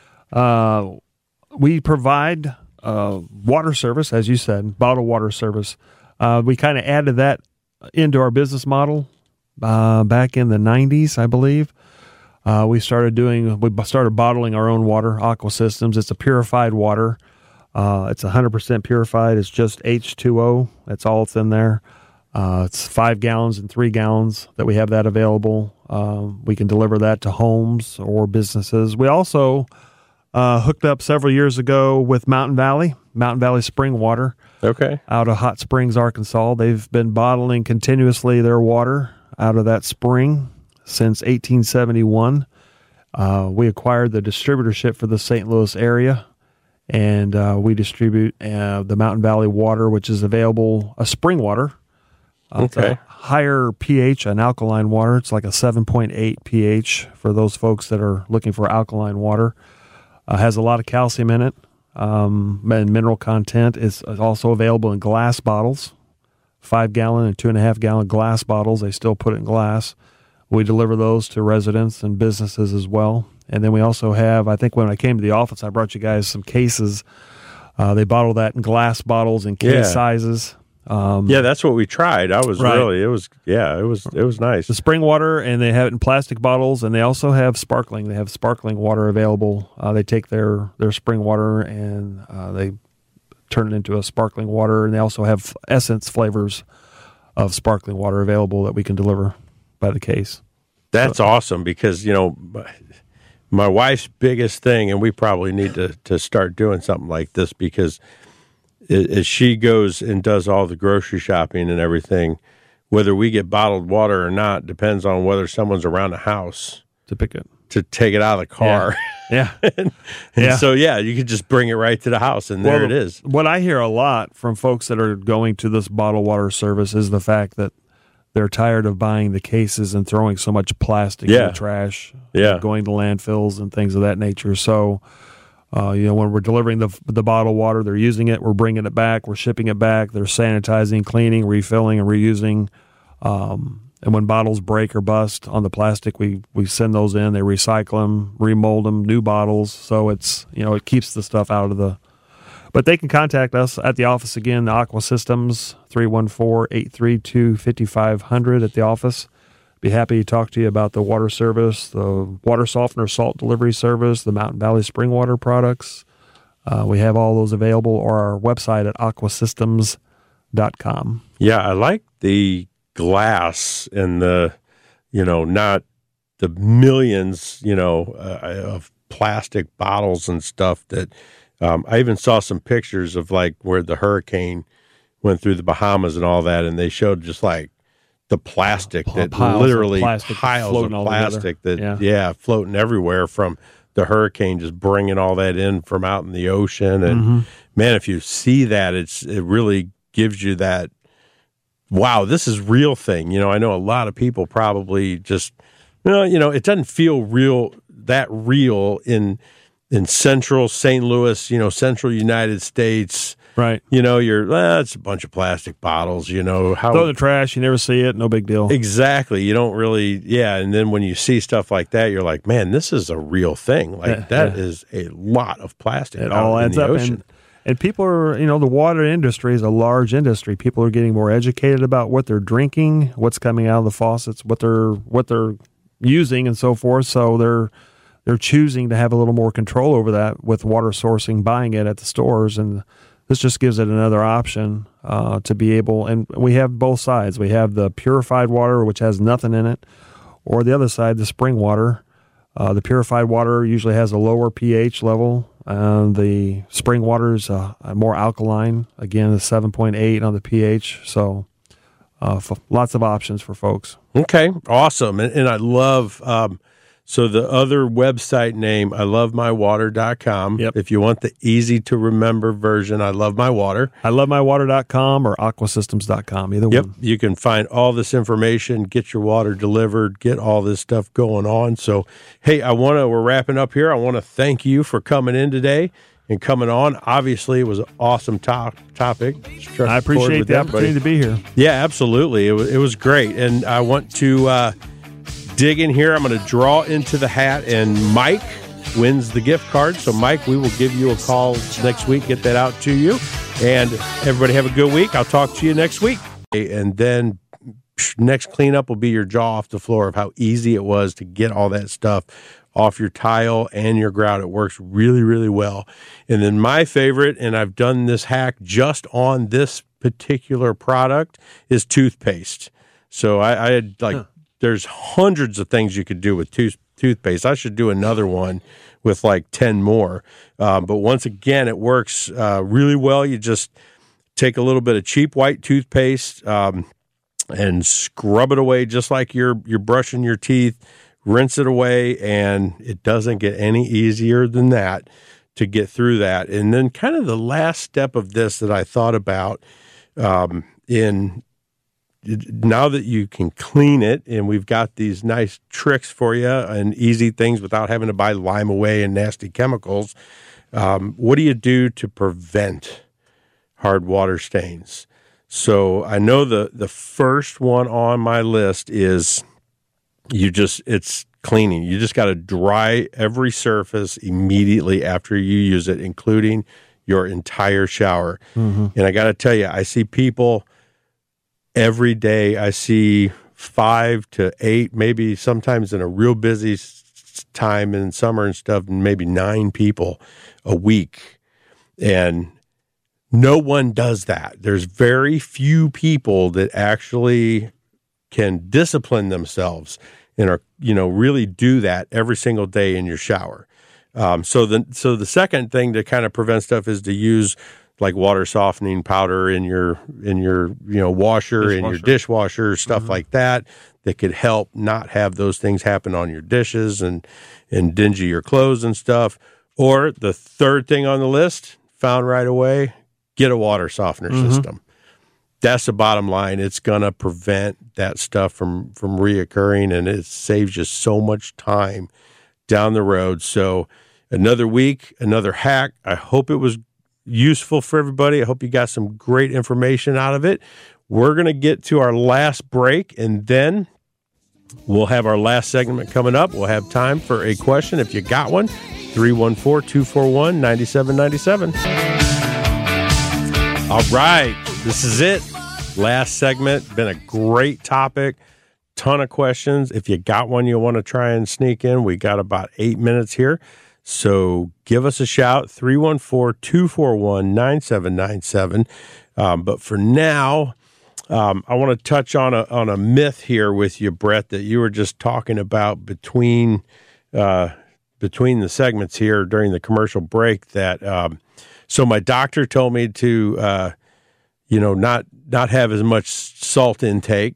Uh, we provide uh, water service, as you said, bottled water service. Uh, we kind of added that into our business model uh, back in the nineties, I believe. Uh, we started doing, we started bottling our own water, Aqua Systems. It's a purified water. Uh, it's one hundred percent purified. It's just H two O. That's all it's in there. Uh, it's five gallons and three gallons that we have that available. Um, we can deliver that to homes or businesses. We also uh, hooked up several years ago with Mountain Valley, Mountain Valley Spring Water. Okay. Out of Hot Springs, Arkansas. They've been bottling continuously their water out of that spring since eighteen seventy-one. Uh, we acquired the distributorship for the Saint Louis area, and uh, we distribute uh, the Mountain Valley water, which is available, a spring water. Uh, it's Okay. a higher pH, an alkaline water. It's like a seven point eight pH for those folks that are looking for alkaline water. Uh, has a lot of calcium in it, um, and mineral content. It's also available in glass bottles, five gallon and two and a half gallon glass bottles. They still put it in glass. We deliver those to residents and businesses as well. And then we also have, I think when I came to the office, I brought you guys some cases. Uh, they bottle that in glass bottles in case Yeah. sizes. Um, Yeah, that's what we tried. I was Right. really, it was, yeah, it was, it was nice. the spring water, and they have it in plastic bottles, and they also have sparkling. They have sparkling water available. Uh, they take their, their spring water and uh, they turn it into a sparkling water, and they also have essence flavors of sparkling water available that we can deliver by the case. That's awesome because, you know, my wife's biggest thing, and we probably need to, to start doing something like this because as she goes and does all the grocery shopping and everything, whether we get bottled water or not depends on whether someone's around the house to pick it, to take it out of the car. Yeah. and, and Yeah. so, yeah, you could just bring it right to the house, and there Well, it is. What I hear a lot from folks that are going to this bottled water service is the fact that they're tired of buying the cases and throwing so much plastic in Yeah. the trash, Yeah. going to landfills and things of that nature. So, uh, you know, when we're delivering the the bottled water, they're using it, we're bringing it back, we're shipping it back, they're sanitizing, cleaning, refilling, and reusing. Um, and when bottles break or bust on the plastic, we, we send those in, they recycle them, remold them, new bottles. So it's, you know, it keeps the stuff out of the. But they can contact us at the office again, the Aqua Systems, three one four, eight three two, five five zero zero at the office. Be happy to talk to you about the water service, the water softener salt delivery service, the Mountain Valley spring water products. Uh, we have all those available, or our website at aqua systems dot com. Yeah, I like the glass and the, you know, not the millions, you know, uh, of plastic bottles and stuff that um, I even saw some pictures of like where the hurricane went through the Bahamas and all that, and they showed just like the plastic that piles of literally plastic piles of floating all plastic that, together. yeah. Yeah. floating everywhere from the hurricane, just bringing all that in from out in the ocean. And Mhm. man, if you see that, it's it really gives you that, wow, this is real thing. You know, I know a lot of people probably just, well, you know, it doesn't feel real, that real in in central Saint Louis, you know, central United States. Right. You know, you're, well, it's a bunch of plastic bottles, you know. How Throw in the trash, you never see it, no big deal. Exactly. You don't really, yeah. And then when you see stuff like that, you're like, man, this is a real thing. Like, Yeah, that yeah. is a lot of plastic It out all in adds the up. ocean. And, and people are, you know, the water industry is a large industry. People are getting more educated about what they're drinking, what's coming out of the faucets, what they're what they're using, and so forth. So they're they're choosing to have a little more control over that with water sourcing, buying it at the stores, and this just gives it another option uh, to be able. And we have both sides. We have the purified water, which has nothing in it, or the other side, the spring water. Uh, the purified water usually has a lower pH level. And the spring water is uh, more alkaline. Again, the seven point eight on the pH. So uh, f- lots of options for folks. Okay, awesome. And, and I love, um, so the other website name, I love my water dot com. Yep. If you want the easy to remember version, I love my water. I love my water dot com or aqua systems dot com, either Yep. one. You can find all this information, get your water delivered, get all this stuff going on. So, hey, I want to, we're wrapping up here. I want to thank you for coming in today and coming on. Obviously, it was an awesome top, topic. Struck I a chord appreciate with the everybody. opportunity to be here. Yeah, absolutely. It was, it was great. And I want to uh, dig in here. I'm going to draw into the hat, and Mike wins the gift card. So, Mike, we will give you a call next week, get that out to you. And everybody have a good week. I'll talk to you next week. And then next cleanup will be your jaw off the floor of how easy it was to get all that stuff off your tile and your grout. It works really, really well. And then my favorite, and I've done this hack just on this particular product, is toothpaste. So I, I had like, huh. there's hundreds of things you could do with tooth, toothpaste. I should do another one with like ten more. Um, but once again, it works uh, really well. You just take a little bit of cheap white toothpaste um, and scrub it away just like you're you're brushing your teeth. Rinse it away, and it doesn't get any easier than that to get through that. And then kind of the last step of this that I thought about um, in now that you can clean it, and we've got these nice tricks for you and easy things without having to buy Lime Away and nasty chemicals, um, what do you do to prevent hard water stains? So I know the, the first one on my list is you just, it's cleaning. You just got to dry every surface immediately after you use it, including your entire shower. Mm-hmm. And I got to tell you, I see people every day. I see five to eight, maybe sometimes in a real busy time in summer and stuff, maybe nine people a week. And no one does that. There's very few people that actually can discipline themselves and are, you know, really do that every single day in your shower. Um, so the so the second thing to kind of prevent stuff is to use like water softening powder in your in your you know washer, dishwasher. in your dishwasher, stuff mm-hmm. like that that could help not have those things happen on your dishes and and dingy your clothes and stuff. Or the third thing on the list, found right away, get a water softener mm-hmm. system. That's the bottom line. It's going to prevent that stuff from, from reoccurring, and it saves you so much time down the road. So another week, another hack. I hope it was useful for everybody. I hope you got some great information out of it. We're going to get to our last break, and then we'll have our last segment coming up. We'll have time for a question. If you got one, three one four, two four one, nine seven nine seven. All right. This is it. Last segment. Been a great topic. Ton of questions. If you got one you want to try and sneak in, we got about eight minutes here. So give us a shout, three one four, two four one, nine seven nine seven. Um, but for now, um, I want to touch on a on a myth here with you, Brett, that you were just talking about between uh, between the segments here during the commercial break. That um, so my doctor told me to uh, you know not not have as much salt intake.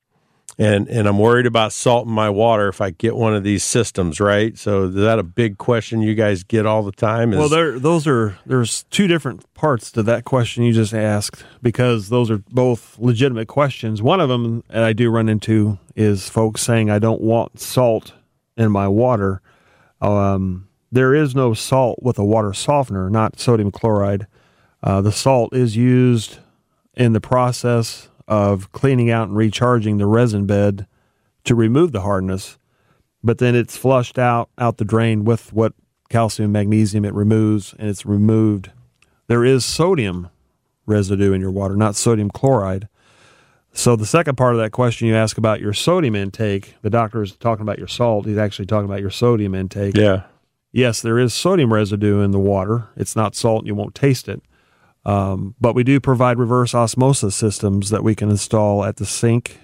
And and I'm worried about salt in my water if I get one of these systems, right? So is that a big question you guys get all the time? Is, well, there those are there's two different parts to that question you just asked, because those are both legitimate questions. One of them that I do run into is folks saying I don't want salt in my water. Um, there is no salt with a water softener, not sodium chloride. Uh, the salt is used in the process of cleaning out and recharging the resin bed to remove the hardness, but then it's flushed out, out the drain with what calcium, magnesium it removes, and it's removed. There is sodium residue in your water, not sodium chloride. So the second part of that question you ask about your sodium intake, the doctor is talking about your salt. He's actually talking about your sodium intake. Yeah. Yes, there is sodium residue in the water. It's not salt, and you won't taste it. Um, but we do provide reverse osmosis systems that we can install at the sink,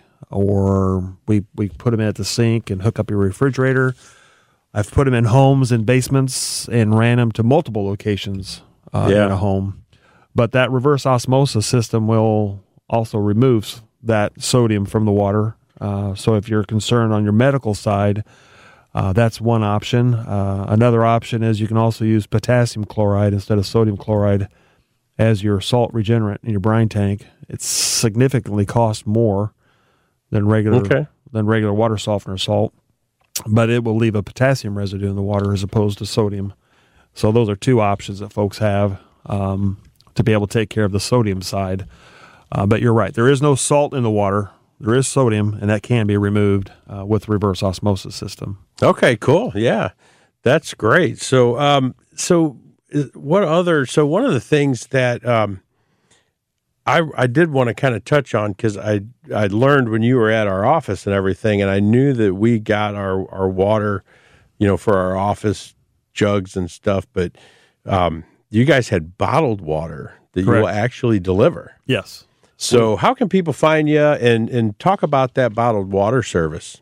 or we, we put them in at the sink and hook up your refrigerator. I've put them in homes and basements and ran them to multiple locations uh, yeah. in a home. But that reverse osmosis system will also remove that sodium from the water. Uh, so if you're concerned on your medical side, uh, that's one option. Uh, another option is you can also use potassium chloride instead of sodium chloride as your salt regenerant in your brine tank. It significantly costs more than regular okay. than regular water softener salt, but it will leave a potassium residue in the water as opposed to sodium. So those are two options that folks have um, to be able to take care of the sodium side. Uh, but you're right. There is no salt in the water. There is sodium, and that can be removed uh, with reverse osmosis system. Okay, cool. Yeah, that's great. So, um, so what other? So one of the things that um, I I did want to kind of touch on, because I I learned when you were at our office and everything, and I knew that we got our our water, you know, for our office jugs and stuff, but um, you guys had bottled water that Correct. you will actually deliver. Yes. So how can people find you, and, and talk about that bottled water service?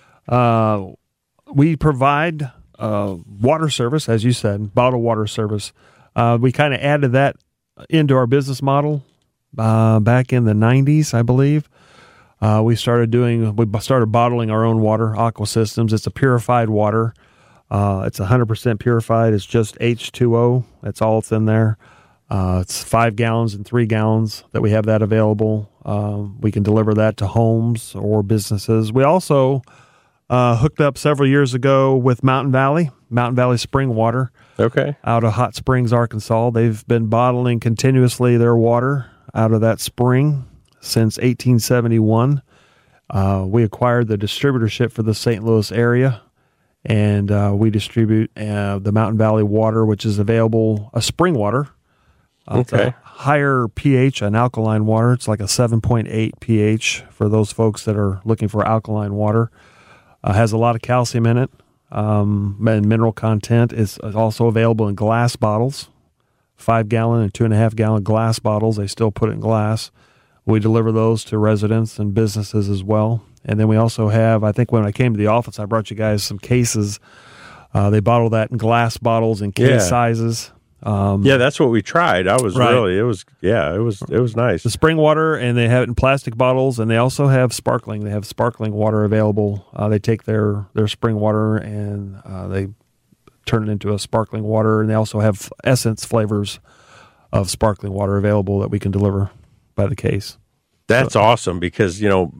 Uh, we provide uh, water service, as you said, bottled water service. Uh, we kind of added that into our business model uh, back in the nineties, I believe. Uh, we started doing, we started bottling our own water, Aqua Systems. It's a purified water. Uh, it's one hundred percent purified. It's just H two O. That's all that's in there. Uh, it's five gallons and three gallons that we have that available. Um, we can deliver that to homes or businesses. We also uh, hooked up several years ago with Mountain Valley, Mountain Valley Spring Water. Okay. Out of Hot Springs, Arkansas. They've been bottling continuously their water out of that spring since eighteen seventy-one. Uh, we acquired the distributorship for the Saint Louis area, and uh, we distribute uh, the Mountain Valley water, which is available, a spring water. Uh, Okay. it's a higher pH, an alkaline water. It's like a seven point eight pH for those folks that are looking for alkaline water. Uh, has a lot of calcium in it, um, and mineral content. Is also available in glass bottles, five gallon and two and a half gallon glass bottles. They still put it in glass. We deliver those to residents and businesses as well. And then we also have, I think when I came to the office, I brought you guys some cases. Uh, they bottle that in glass bottles in case Yeah. sizes. Um, Yeah, that's what we tried. I was Right. really, it was, yeah, it was, it was nice. The spring water, and they have it in plastic bottles, and they also have sparkling. They have sparkling water available. Uh, they take their, their spring water and uh, they turn it into a sparkling water, and they also have essence flavors of sparkling water available that we can deliver by the case. That's awesome, because, you know,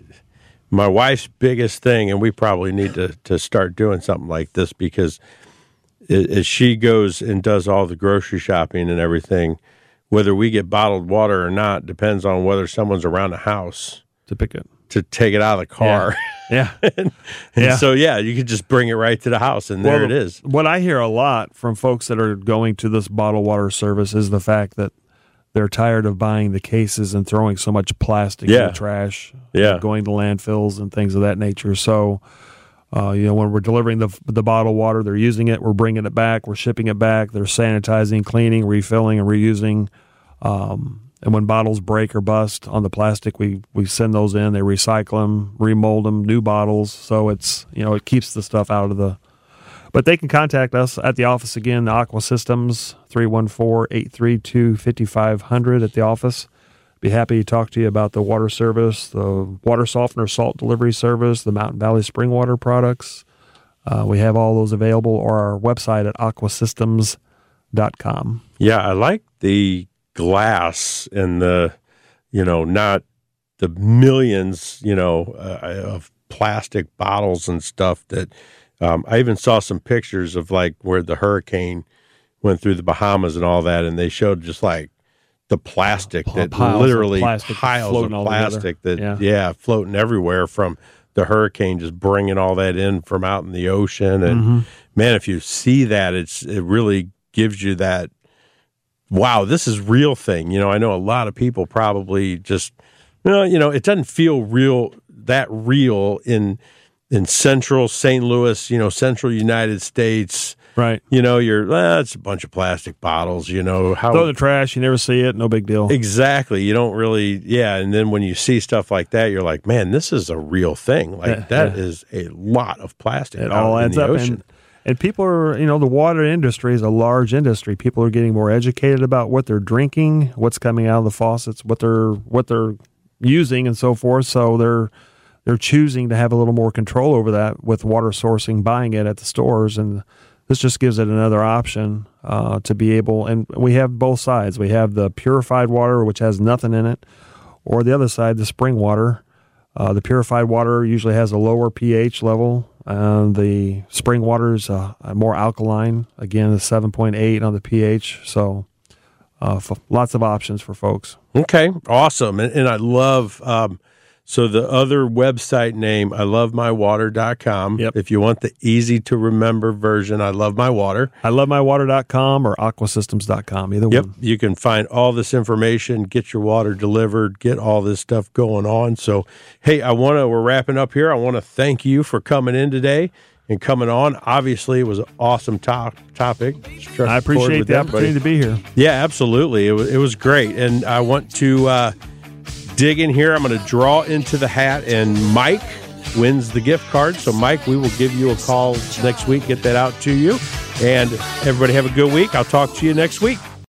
my wife's biggest thing, and we probably need to, to start doing something like this, because as she goes and does all the grocery shopping and everything, whether we get bottled water or not depends on whether someone's around the house to pick it, to take it out of the car. Yeah. and, and Yeah. so, yeah, you could just bring it right to the house, and there Well, it is. What I hear a lot from folks that are going to this bottled water service is the fact that they're tired of buying the cases and throwing so much plastic in Yeah. the trash, Yeah. going to landfills and things of that nature. So, uh, you know, when we're delivering the the bottled water, they're using it, we're bringing it back, we're shipping it back, they're sanitizing, cleaning, refilling, and reusing. Um, and when bottles break or bust on the plastic, we, we send those in, they recycle them, remold them, new bottles. So it's, you know, it keeps the stuff out of the. But they can contact us at the office again, Aqua Systems, three one four, eight three two, five five zero zero at the office. Be happy to talk to you about the water service, the water softener salt delivery service, the Mountain Valley spring water products. Uh, we have all those available, or our website at aqua systems dot com. Yeah, I like the glass and the, you know, not the millions, you know, uh, of plastic bottles and stuff that um, I even saw some pictures of like where the hurricane went through the Bahamas and all that, and they showed just like the plastic that piles of literally plastic piles floating of all plastic together. that, Yeah. yeah, floating everywhere from the hurricane, just bringing all that in from out in the ocean. And Mhm. man, if you see that, it's it really gives you that, wow, this is real thing. You know, I know a lot of people probably just, you know, you know, it doesn't feel real, that real in in central Saint Louis, you know, central United States. Right. You know, you're, well, it's a bunch of plastic bottles, you know. How Throw in the trash, you never see it, no big deal. Exactly. You don't really, yeah. And then when you see stuff like that, you're like, man, this is a real thing. Like, Yeah, that yeah. is a lot of plastic It out all in adds the up. ocean. And, and people are, you know, the water industry is a large industry. People are getting more educated about what they're drinking, what's coming out of the faucets, what they're what they're using, and so forth. So they're they're choosing to have a little more control over that with water sourcing, buying it at the stores, and this just gives it another option uh, to be able. And we have both sides. We have the purified water, which has nothing in it, or the other side, the spring water. Uh, the purified water usually has a lower pH level, Uh, the spring water is uh, more alkaline. Again, the seven point eight on the pH. So uh, f- lots of options for folks. Okay, awesome. And, and I love, um, so the other website name, I love my water dot com. Yep. If you want the easy-to-remember version, I love my water. I love my water dot com or aqua systems dot com, either Yep, one. you can find all this information, get your water delivered, get all this stuff going on. So, hey, I want to, we're wrapping up here. I want to thank you for coming in today and coming on. Obviously, it was an awesome top, topic. Struck I a chord appreciate with the everybody. opportunity to be here. Yeah, absolutely. It was, it was great. And I want to uh, dig in here. I'm going to draw into the hat, and Mike wins the gift card. So, Mike, we will give you a call next week, get that out to you. And everybody have a good week. I'll talk to you next week.